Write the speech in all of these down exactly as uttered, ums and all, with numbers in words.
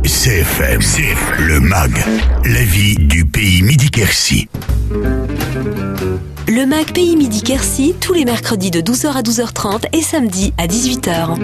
C F M, C F M, le M A G, la vie du pays Midi-Quercy. Le M A G Pays Midi-Quercy, tous les mercredis de douze heures à douze heures trente et samedi à dix-huit heures.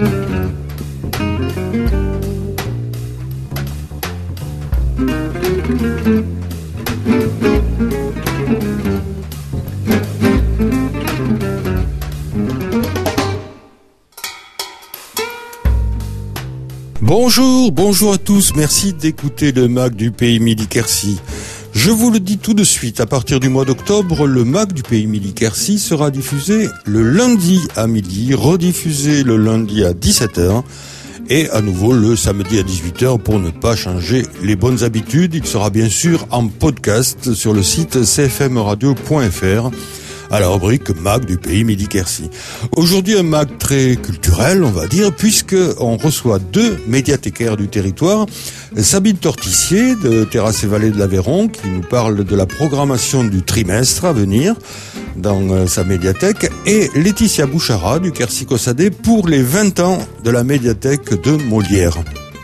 Bonjour, bonjour à tous, merci d'écouter le M A G du pays Midi-Quercy. Je vous le dis tout de suite, à partir du mois d'octobre, le M A G du pays Midi-Quercy sera diffusé le lundi à midi, rediffusé le lundi à dix-sept heures et à nouveau le samedi à dix-huit heures pour ne pas changer les bonnes habitudes. Il sera bien sûr en podcast sur le site c f m radio point f r. à la rubrique M A G du pays Midi-Quercy. Aujourd'hui, un M A G très culturel, on va dire, puisque on reçoit deux médiathécaires du territoire. Sabine Torticier de Terrasses et Vallées de l'Aveyron, qui nous parle de la programmation du trimestre à venir dans euh, sa médiathèque, et Laetitia Bouchara du Quercy-Cossadé pour les vingt ans de la médiathèque de Molière.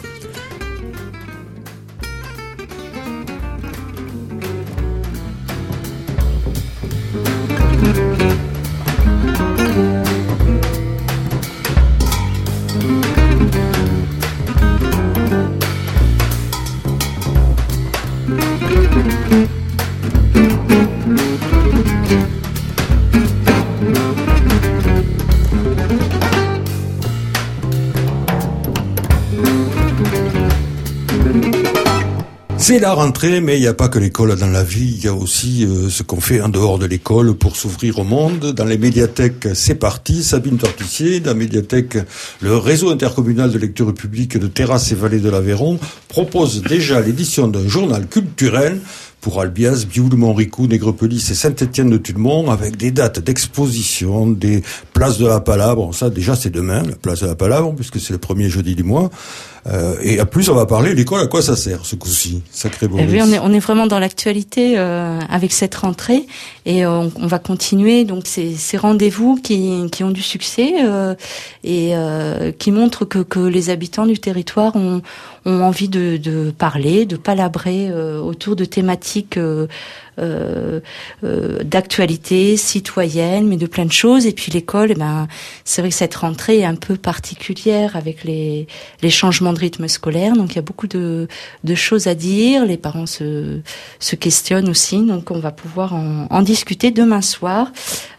C'est la rentrée, mais il n'y a pas que l'école dans la vie, il y a aussi euh, ce qu'on fait en dehors de l'école pour s'ouvrir au monde. Dans les médiathèques, c'est parti. Sabine Torticier, de la médiathèque, le réseau intercommunal de lecture publique de Terrasses et Vallées de l'Aveyron, propose déjà l'édition d'un journal culturel pour Albiaz, Bioul, Montricou, Nègrepelisse et Saint-Étienne-de-Tudemont, avec des dates d'exposition, des places de la Palabre. Ça, déjà, c'est demain, la place de la Palabre, puisque c'est le premier jeudi du mois. Euh, et à plus, on va parler l'école, à quoi ça sert, ce coup-ci, sacré Boris. Oui, on est, on est vraiment dans l'actualité euh, avec cette rentrée, et euh, on, on va continuer. Donc, ces, ces rendez-vous qui, qui ont du succès euh, et euh, qui montrent que, que les habitants du territoire ont, ont envie de, de parler, de palabrer euh, autour de thématiques euh, euh, euh, d'actualité citoyenne, mais de plein de choses. Et puis l'école, eh ben, c'est vrai que cette rentrée est un peu particulière avec les, les changements de rythme scolaire. Donc il y a beaucoup de, de choses à dire. Les parents se, se questionnent aussi. Donc on va pouvoir en, en discuter demain soir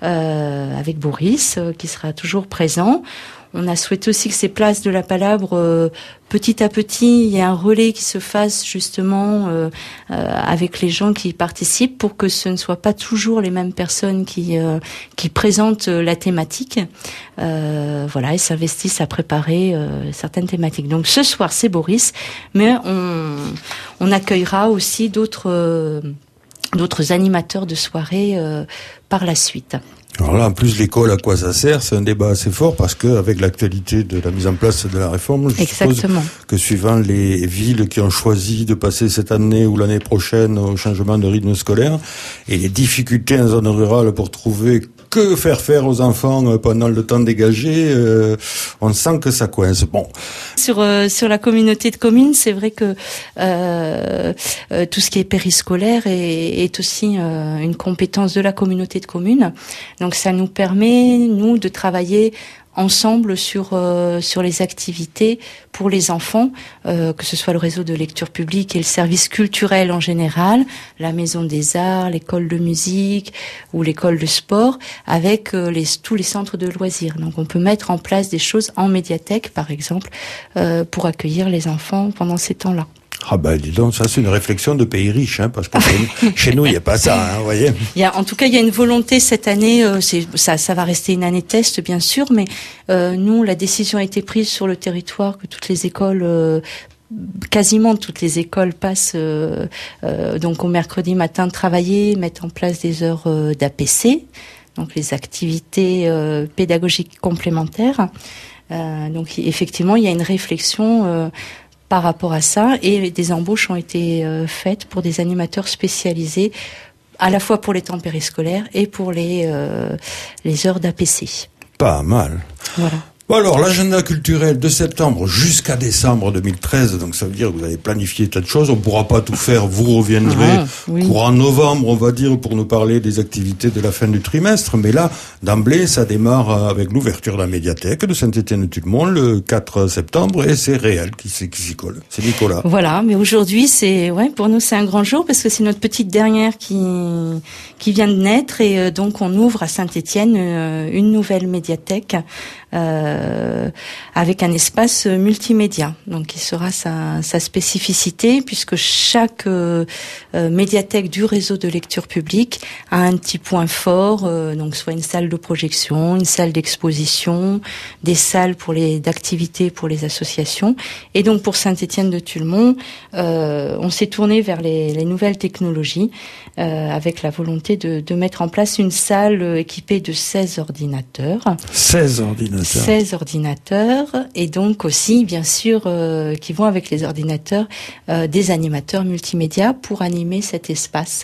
euh, avec Boris, euh, qui sera toujours présent. On a souhaité aussi que ces places de la Palabre, euh, petit à petit, il y ait un relais qui se fasse justement euh, euh, avec les gens qui y participent, pour que ce ne soit pas toujours les mêmes personnes qui euh, qui présentent la thématique, euh, voilà, et s'investissent à préparer euh, certaines thématiques. Donc ce soir, c'est Boris, mais on on accueillera aussi d'autres euh, d'autres animateurs de soirée euh, par la suite. Alors là, en plus, l'école, à quoi ça sert? C'est un débat assez fort, parce que avec l'actualité de la mise en place de la réforme, je Exactement. suppose que suivant les villes qui ont choisi de passer cette année ou l'année prochaine au changement de rythme scolaire, et les difficultés en zone rurale pour trouver que faire faire aux enfants pendant le temps dégagé, euh, on sent que ça coince. Bon. Sur euh, sur la communauté de communes, c'est vrai que euh, euh, tout ce qui est périscolaire est, est aussi euh, une compétence de la communauté de communes. Donc ça nous permet, nous, de travailler ensemble sur euh, sur les activités pour les enfants, euh, que ce soit le réseau de lecture publique et le service culturel en général, la maison des arts, l'école de musique ou l'école de sport, avec euh, les, tous les centres de loisirs. Donc on peut mettre en place des choses en médiathèque, par exemple, euh, pour accueillir les enfants pendant ces temps-là. Ah ben dis donc, ça c'est une réflexion de pays riche, hein, parce que chez nous il n'y a pas ça, hein, vous voyez. Il y a, en tout cas, il y a une volonté cette année. Euh, c'est, ça, ça va rester une année test, bien sûr, mais euh, nous, la décision a été prise sur le territoire que toutes les écoles, euh, quasiment toutes les écoles passent euh, euh, donc au mercredi matin de travailler, mettent en place des heures euh, d'A P C, donc les activités euh, pédagogiques complémentaires. Euh, donc effectivement, il y a une réflexion. Euh, par rapport à ça, et des embauches ont été euh, faites pour des animateurs spécialisés, à la fois pour les temps périscolaires et pour les euh, les heures d'A P C. Pas mal. Voilà. Bon alors, l'agenda culturel de septembre jusqu'à décembre deux mille treize, donc ça veut dire que vous avez planifié tas de choses. On ne pourra pas tout faire. Vous reviendrez ah, oui. courant novembre, on va dire, pour nous parler des activités de la fin du trimestre. Mais là, d'emblée, ça démarre avec l'ouverture de la médiathèque de Saint-Étienne-de-Tulmont le quatre septembre, et c'est réel qui, qui s'y colle. C'est Nicolas. Voilà, mais aujourd'hui, c'est ouais, pour nous, c'est un grand jour parce que c'est notre petite dernière qui qui vient de naître, et euh, donc on ouvre à Saint-Étienne euh, une nouvelle médiathèque. Euh, avec un espace multimédia, donc qui sera sa, sa spécificité, puisque chaque euh, euh, médiathèque du réseau de lecture publique a un petit point fort, euh, donc soit une salle de projection, une salle d'exposition, des salles pour les d'activités pour les associations. Et donc pour Saint-Étienne-de-Tulmont, euh, on s'est tourné vers les, les nouvelles technologies, euh, avec la volonté de, de mettre en place une salle équipée de seize ordinateurs. seize ordinateurs. seize ordinateurs, et donc aussi, bien sûr, euh, qui vont avec les ordinateurs, euh, des animateurs multimédia pour animer cet espace.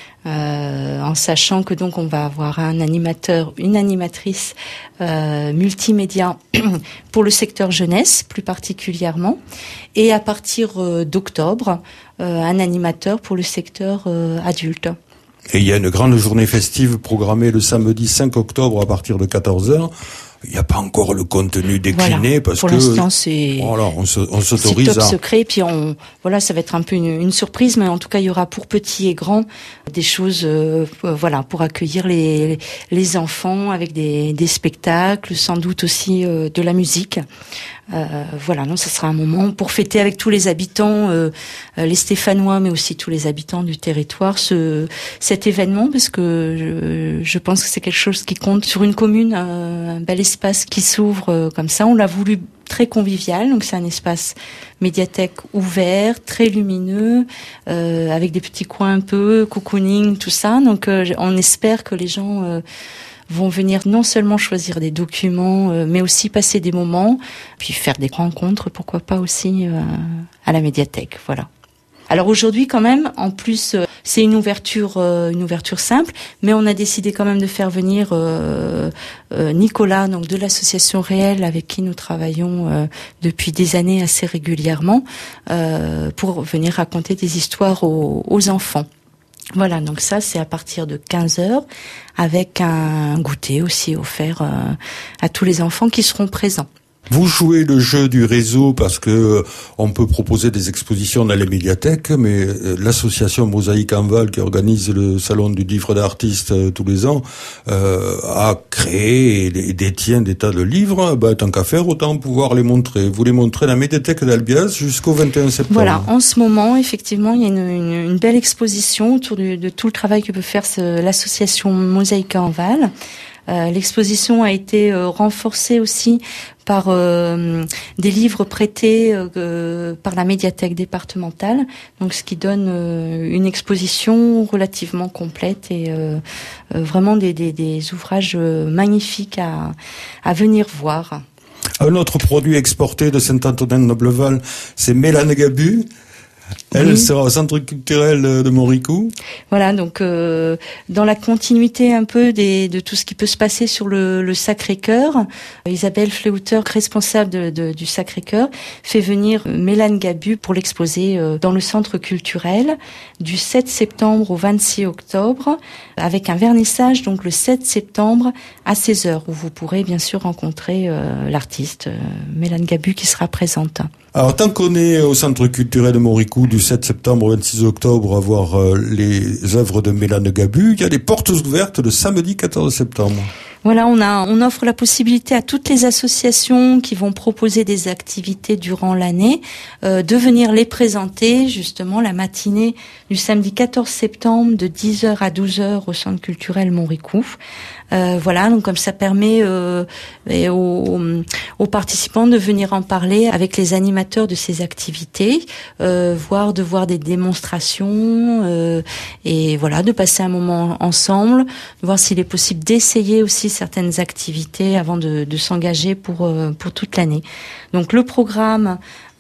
Euh, en sachant que donc on va avoir un animateur, une animatrice euh, multimédia pour le secteur jeunesse plus particulièrement, et à partir euh, d'octobre, euh, un animateur pour le secteur euh, adulte. Et il y a une grande journée festive programmée le samedi cinq octobre à partir de quatorze heures. Il n'y a pas encore le contenu décliné voilà. parce pour que l'instant c'est voilà, on, se, on s'autorise c'est top à secret, puis on voilà, ça va être un peu une, une surprise, mais en tout cas il y aura pour petits et grands des choses euh, voilà, pour accueillir les les enfants avec des des spectacles, sans doute aussi euh, de la musique. Euh, voilà, non, ça sera un moment pour fêter avec tous les habitants, euh, les Stéphanois, mais aussi tous les habitants du territoire, ce cet événement, parce que je, je pense que c'est quelque chose qui compte sur une commune, euh, un bel espace qui s'ouvre euh, comme ça. On l'a voulu très convivial, donc c'est un espace médiathèque ouvert, très lumineux, euh, avec des petits coins un peu cocooning, tout ça. Donc euh, on espère que les gens euh, vont venir non seulement choisir des documents, euh, mais aussi passer des moments, puis faire des rencontres, pourquoi pas aussi euh, à la médiathèque. Voilà. Alors aujourd'hui, quand même, en plus, euh, c'est une ouverture, euh, une ouverture simple, mais on a décidé quand même de faire venir euh, euh, Nicolas, donc de l'association Réelle, avec qui nous travaillons euh, depuis des années assez régulièrement, euh, pour venir raconter des histoires aux, aux enfants. Voilà, donc ça c'est à partir de quinze heures, avec un goûter aussi offert euh, à tous les enfants qui seront présents. Vous jouez le jeu du réseau parce que euh, on peut proposer des expositions dans les médiathèques, mais euh, l'association Mosaïque Enval, qui organise le salon du livre d'artistes euh, tous les ans, euh, a créé et, et détient des tas de livres. Bah, tant qu'à faire, autant pouvoir les montrer. Vous les montrez à la médiathèque d'Albiaz jusqu'au vingt et un septembre. Voilà, en ce moment, effectivement, il y a une, une, une belle exposition autour de, de tout le travail que peut faire ce, l'association Mosaïque Enval. Euh, l'exposition a été euh, renforcée aussi par euh, des livres prêtés euh, par la médiathèque départementale, donc ce qui donne euh, une exposition relativement complète et euh, euh, vraiment des, des, des ouvrages magnifiques à, à venir voir. Un autre produit exporté de Saint-Antonin-de-Nobleval, c'est Mélane Gabu. Elle oui. sera au centre culturel de Moricoux. Voilà, donc euh, dans la continuité un peu des, de tout ce qui peut se passer sur le, le Sacré-Cœur, Isabelle Fleuter, responsable de, de, du Sacré-Cœur, fait venir Mélane Gabu pour l'exposer euh, dans le centre culturel du sept septembre au vingt-six octobre, avec un vernissage donc le sept septembre à seize heures, où vous pourrez bien sûr rencontrer euh, l'artiste euh, Mélane Gabu qui sera présente. Alors, tant qu'on est au centre culturel de Moricoux du sept septembre au vingt-six octobre à voir euh, les œuvres de Mélane Gabu, il y a des portes ouvertes le samedi quatorze septembre. Voilà, on a, on offre la possibilité à toutes les associations qui vont proposer des activités durant l'année euh, de venir les présenter justement la matinée du samedi quatorze septembre de dix heures à douze heures au centre culturel Moricoux. Euh, voilà, donc comme ça permet euh, aux, aux participants de venir en parler avec les animateurs de ces activités, euh, voire de voir des démonstrations euh, et voilà, de passer un moment ensemble, de voir s'il est possible d'essayer aussi certaines activités avant de, de s'engager pour euh, pour toute l'année. Donc le programme,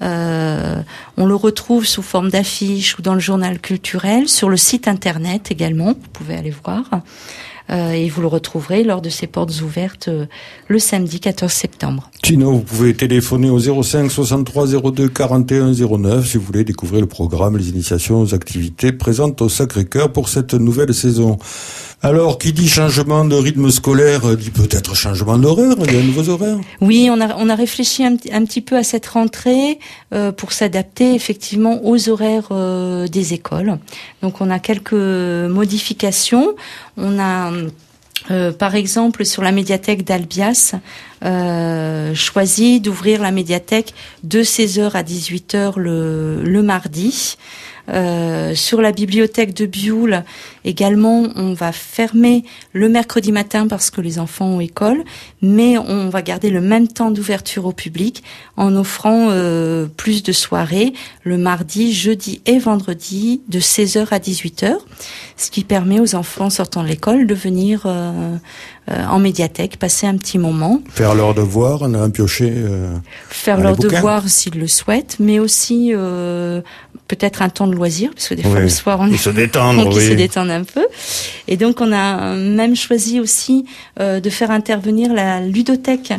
euh, on le retrouve sous forme d'affiches ou dans le journal culturel, sur le site internet également, vous pouvez aller voir. euh, et vous le retrouverez lors de ces portes ouvertes euh, le samedi quatorze septembre. Sinon, vous pouvez téléphoner au zéro cinq soixante-trois zéro deux quarante et un zéro neuf si vous voulez découvrir le programme, les initiations aux activités présentes au Sacré-Cœur pour cette nouvelle saison. Alors, qui dit changement de rythme scolaire, dit peut-être changement d'horaire, il y a de nouveaux horaires? Oui, on a, on a réfléchi un, un petit peu à cette rentrée euh, pour s'adapter effectivement aux horaires euh, des écoles. Donc on a quelques modifications. On a... Euh, par exemple, sur la médiathèque d'Albias, euh, choisi d'ouvrir la médiathèque de seize heures à dix-huit heures le, le mardi. Euh, sur la bibliothèque de Bioul, également, on va fermer le mercredi matin parce que les enfants ont école, mais on va garder le même temps d'ouverture au public en offrant euh, plus de soirées le mardi, jeudi et vendredi de seize heures à dix-huit heures, ce qui permet aux enfants sortant de l'école de venir euh, euh, en médiathèque, passer un petit moment. Faire leurs devoirs, on a un piocher. Euh, Faire leurs devoirs s'ils le souhaitent, mais aussi euh, peut-être un temps de loisir, parce que des fois oui. le soir on est se détendre, donc oui. se détendre un peu. Et donc on a même choisi aussi euh, de faire intervenir la ludothèque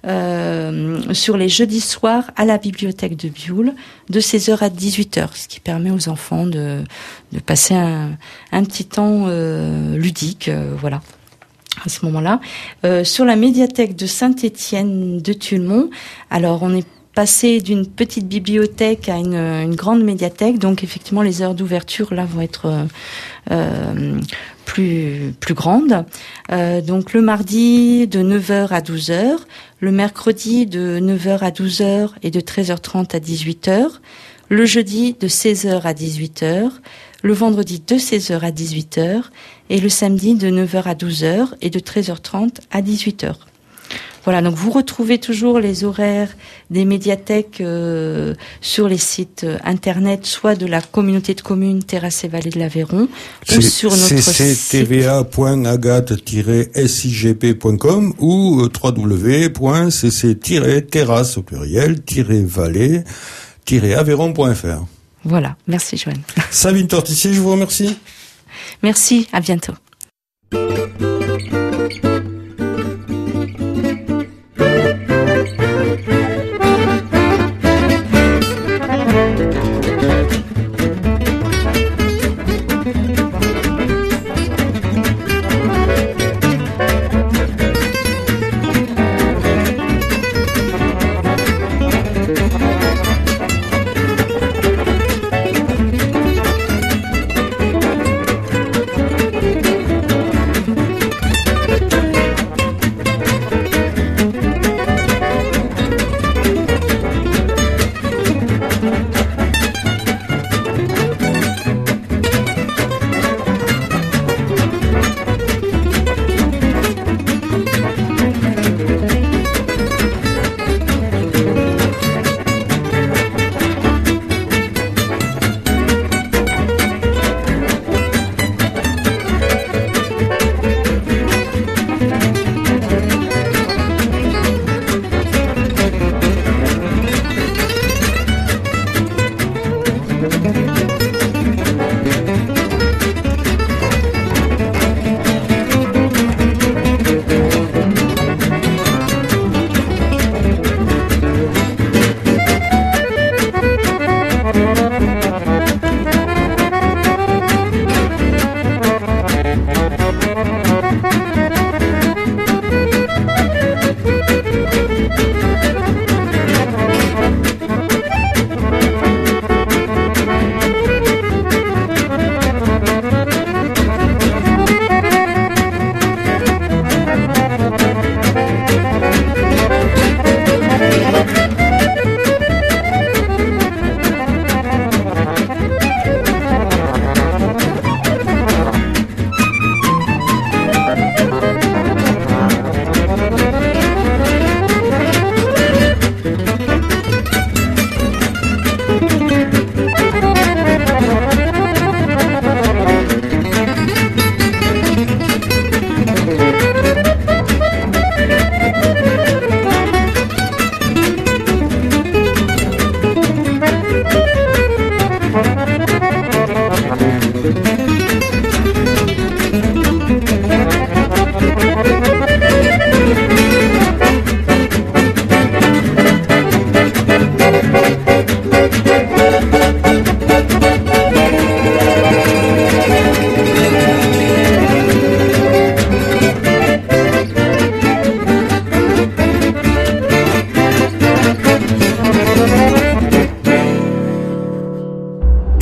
euh, sur les jeudis soirs à la bibliothèque de Bioul de seize heures à dix-huit heures, ce qui permet aux enfants de, de passer un, un petit temps euh, ludique, euh, voilà. À ce moment-là, euh, sur la médiathèque de Saint-Étienne de Tulmont, alors on est passé d'une petite bibliothèque à une, une grande médiathèque, donc effectivement les heures d'ouverture là vont être euh, euh, plus plus grandes. Euh, donc le mardi de neuf heures à douze heures, le mercredi de neuf heures à douze heures et de treize heures trente à dix-huit heures, le jeudi de seize heures à dix-huit heures, le vendredi de seize heures à dix-huit heures et le samedi de neuf heures à douze heures et de treize heures trente à dix-huit heures. Voilà, donc vous retrouvez toujours les horaires des médiathèques euh, sur les sites internet, soit de la communauté de communes Terrasses et Vallées de l'Aveyron, ou sur notre c site c t v a point agathe tiret s i g p point com ou w w w point c c tiret terrasse au pluriel vallée tiret aveyron point f r. Voilà, merci Joanne. Sabine Tortissier, je vous remercie. Merci, à bientôt.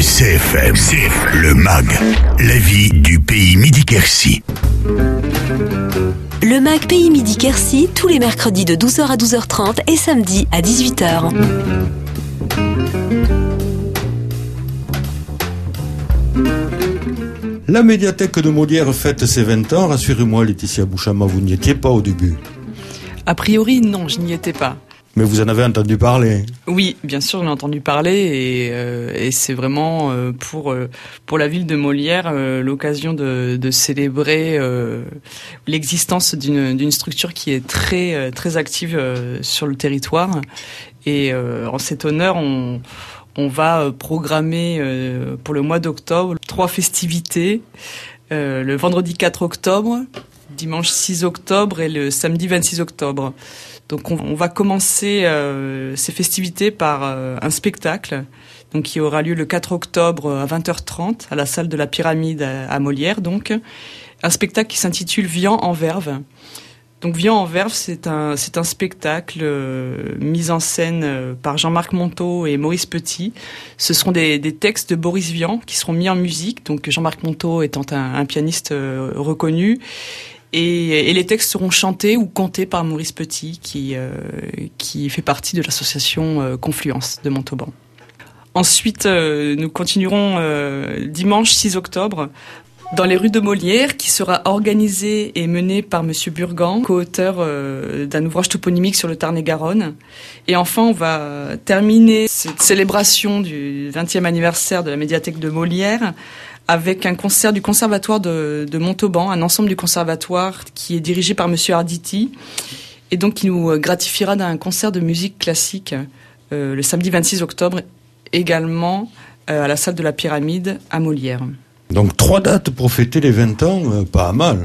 C F M, C F M, le M A G, la vie du pays Midi-Quercy. Le M A G Pays Midi-Quercy, tous les mercredis de douze heures à douze heures trente et samedi à dix-huit heures. La médiathèque de Molière fête ses vingt ans. Rassurez-moi, Laetitia Bouchama, vous n'y étiez pas au début. A priori, non, je n'y étais pas. Mais vous en avez entendu parler. Oui, bien sûr, j'en ai entendu parler et, euh, et c'est vraiment euh, pour euh, pour la ville de Molière euh, l'occasion de, de célébrer euh, l'existence d'une d'une structure qui est très euh, très active euh, sur le territoire. Et euh, en cet honneur, on on va programmer euh, pour le mois d'octobre trois festivités. Euh, le vendredi quatre octobre, dimanche six octobre et le samedi vingt-six octobre. Donc on, on va commencer euh, ces festivités par euh, un spectacle donc qui aura lieu le quatre octobre à vingt heures trente à la salle de la Pyramide à, à Molière. Donc un spectacle qui s'intitule Vian en verve. Donc Vian en verve, c'est un c'est un spectacle euh, mis en scène euh, par Jean-Marc Monteau et Maurice Petit. Ce seront des des textes de Boris Vian qui seront mis en musique. Donc Jean-Marc Monteau étant un, un pianiste euh, reconnu. Et, et les textes seront chantés ou contés par Maurice Petit, qui euh, qui fait partie de l'association euh, Confluence de Montauban. Ensuite, euh, nous continuerons euh, dimanche six octobre dans les rues de Molière, qui sera organisé et mené par Monsieur Burgan, co-auteur euh, d'un ouvrage toponymique sur le Tarn-et-Garonne. Et enfin, on va terminer cette célébration du vingtième anniversaire de la médiathèque de Molière avec un concert du conservatoire de, de Montauban, un ensemble du conservatoire qui est dirigé par Monsieur Arditi, et donc qui nous gratifiera d'un concert de musique classique euh, le samedi vingt-six octobre, également euh, à la salle de la Pyramide à Molière. Donc trois dates pour fêter les vingt ans, euh, pas mal.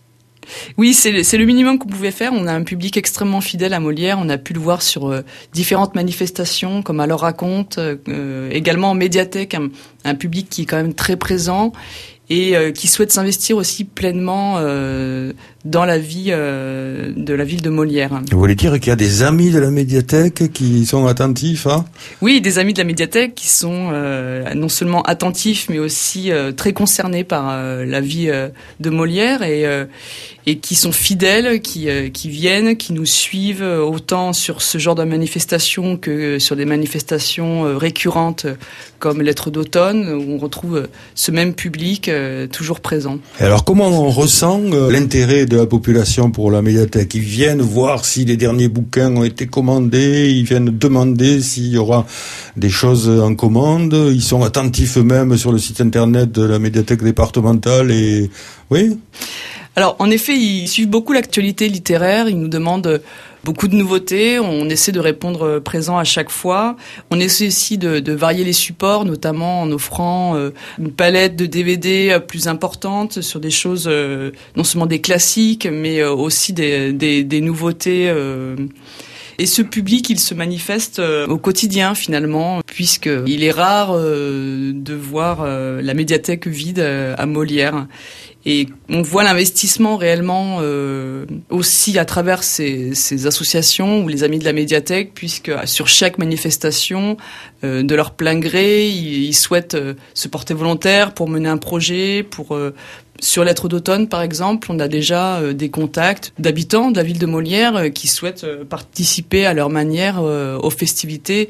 Oui, c'est le, c'est le minimum qu'on pouvait faire. On a un public extrêmement fidèle à Molière. On a pu le voir sur euh, différentes manifestations, comme à leur raconte, euh, également en médiathèque, un, un public qui est quand même très présent et euh, qui souhaite s'investir aussi pleinement euh, dans la vie euh, de la ville de Molière. Vous voulez dire qu'il y a des amis de la médiathèque qui sont attentifs, hein ? Oui, des amis de la médiathèque qui sont euh, non seulement attentifs, mais aussi euh, très concernés par euh, la vie euh, de Molière et euh, et qui sont fidèles, qui euh, qui viennent, qui nous suivent autant sur ce genre de manifestations que sur des manifestations euh, récurrentes comme Lettres d'automne, où on retrouve euh, ce même public euh, toujours présent. Et alors, comment on ressent euh, l'intérêt de la population pour la médiathèque ? Ils viennent voir si les derniers bouquins ont été commandés, ils viennent demander s'il y aura des choses en commande, ils sont attentifs eux-mêmes sur le site internet de la médiathèque départementale et... Oui ? Alors, en effet, ils suivent beaucoup l'actualité littéraire, ils nous demandent beaucoup de nouveautés, on essaie de répondre présent à chaque fois. On essaie aussi de, de varier les supports, notamment en offrant euh, une palette de D V D plus importante sur des choses, euh, non seulement des classiques, mais euh, aussi des, des, des nouveautés. Euh. Et ce public, il se manifeste euh, au quotidien finalement, puisqu'il est rare euh, de voir euh, la médiathèque vide euh, à Molière. Et on voit l'investissement réellement euh, aussi à travers ces, ces associations ou les amis de la médiathèque, puisque sur chaque manifestation, euh, de leur plein gré, ils, ils souhaitent euh, se porter volontaires pour mener un projet. Pour euh, sur Lettres d'automne, par exemple, on a déjà euh, des contacts d'habitants de la ville de Molière euh, qui souhaitent euh, participer à leur manière euh, aux festivités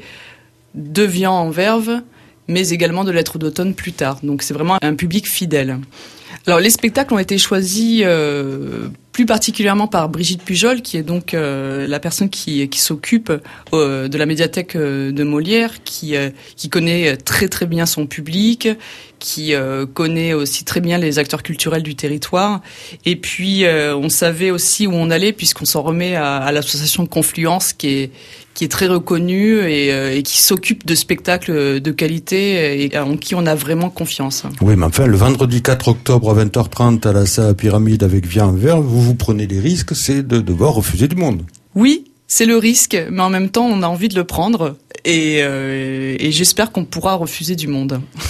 de Vian en verve, mais également de Lettres d'automne plus tard. Donc c'est vraiment un public fidèle. Alors les spectacles ont été choisis euh, plus particulièrement par Brigitte Pujol, qui est donc euh, la personne qui, qui s'occupe euh, de la médiathèque euh, de Molière, qui, euh, qui connaît très très bien son public, qui euh, connaît aussi très bien les acteurs culturels du territoire. Et puis euh, on savait aussi où on allait, puisqu'on s'en remet à, à l'association Confluence, qui est qui est très reconnue et, euh, et qui s'occupe de spectacles de qualité et en qui on a vraiment confiance. Oui, mais enfin, le vendredi quatre octobre à vingt heures trente à la salle Pyramide avec Vian en verve, vous vous prenez des risques, c'est de devoir refuser du monde. Oui, c'est le risque, mais en même temps, on a envie de le prendre et, euh, et j'espère qu'on pourra refuser du monde.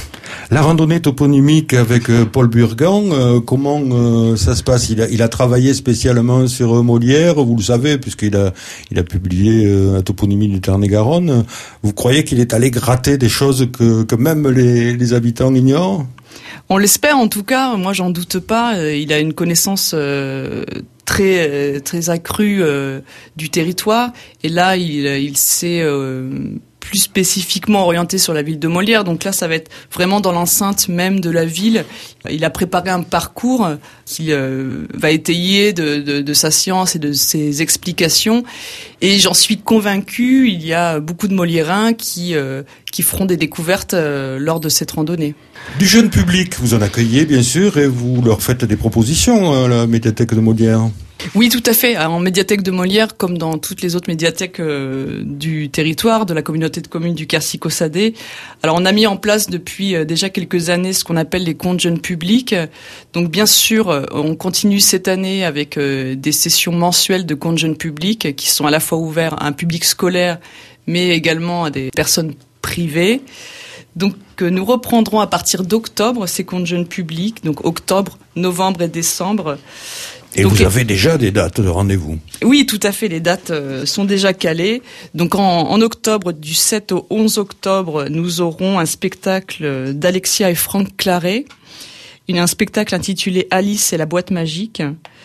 La randonnée toponymique avec euh, Paul Burgan, euh, comment euh, ça se passe? Il a, il a travaillé spécialement sur euh, Molière, vous le savez, puisqu'il a, il a publié euh, la toponymie du Tarn-et-Garonne. Vous croyez qu'il est allé gratter des choses que, que même les, les habitants ignorent? On l'espère en tout cas, moi j'en doute pas. Il a une connaissance euh, très très accrue euh, du territoire, et là il, il s'est euh, plus spécifiquement orienté sur la ville de Molière. Donc là, ça va être vraiment dans l'enceinte même de la ville. Il a préparé un parcours qui euh, va étayer de, de, de sa science et de ses explications. Et j'en suis convaincue, il y a beaucoup de Moliérains qui euh, qui feront des découvertes euh, lors de cette randonnée. Du jeune public, vous en accueillez bien sûr et vous leur faites des propositions à la médiathèque de Molière. Oui, tout à fait. En médiathèque de Molière, comme dans toutes les autres médiathèques euh, du territoire, de la communauté de communes du Quercy-Caussade. Alors, on a mis en place depuis euh, déjà quelques années ce qu'on appelle les comptes jeunes publics. Donc, bien sûr, euh, on continue cette année avec euh, des sessions mensuelles de comptes jeunes publics qui sont à la fois ouverts à un public scolaire, mais également à des personnes privées. Donc, euh, nous reprendrons à partir d'octobre ces comptes jeunes publics, donc octobre, novembre et décembre. Et donc, vous avez déjà des dates de rendez-vous? Oui, tout à fait. Les dates euh, sont déjà calées. Donc en, en octobre, du sept au onze octobre, nous aurons un spectacle d'Alexia et Franck Claret. Une, un spectacle intitulé Alice et la boîte magique.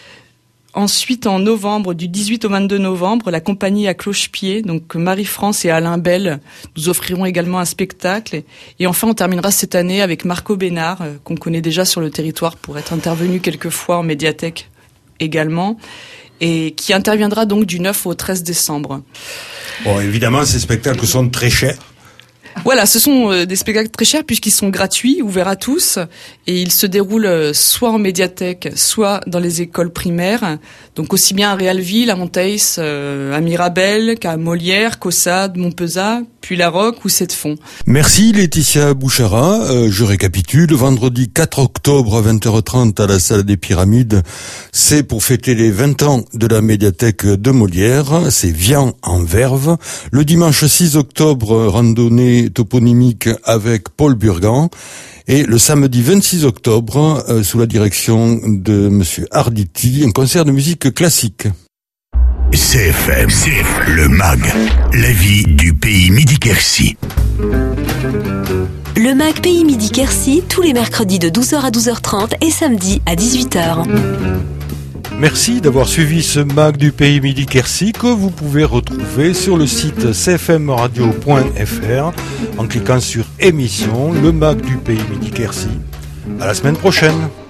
Ensuite, en novembre, du dix-huit au vingt-deux novembre, la compagnie à cloche-pied, donc Marie-France et Alain Bell, nous offriront également un spectacle. Et enfin, on terminera cette année avec Marco Bénard, euh, qu'on connaît déjà sur le territoire pour être intervenu quelques fois en médiathèque également, et qui interviendra donc du neuf au treize décembre. Bon, évidemment, ces spectacles sont très chers. Voilà, ce sont euh, des spectacles très chers puisqu'ils sont gratuits, ouverts à tous, et ils se déroulent euh, soit en médiathèque, soit dans les écoles primaires, donc aussi bien à Réalville, à Monteils, euh, à Mirabel, qu'à Molière, Caussade, Montpezat, puis La Roque ou Sept-Fonds. Merci Laetitia Bouchara. Euh, je récapitule, vendredi quatre octobre à vingt heures trente à la salle des Pyramides, c'est pour fêter les vingt ans de la médiathèque de Molière, c'est Vian en Verve. Le dimanche six octobre, randonnée toponymique avec Paul Burgan. Et le samedi vingt-six octobre, euh, sous la direction de Monsieur Arditi, un concert de musique classique. C F M, C F M, le M A G, la vie du pays Midi-Quercy. Le M A G Pays Midi-Quercy, tous les mercredis de douze heures à douze heures trente et samedi à dix-huit heures. Merci d'avoir suivi ce M A G du pays Midi-Quercy que vous pouvez retrouver sur le site c f m radio point f r en cliquant sur émission, le M A G du pays Midi-Quercy. À la semaine prochaine.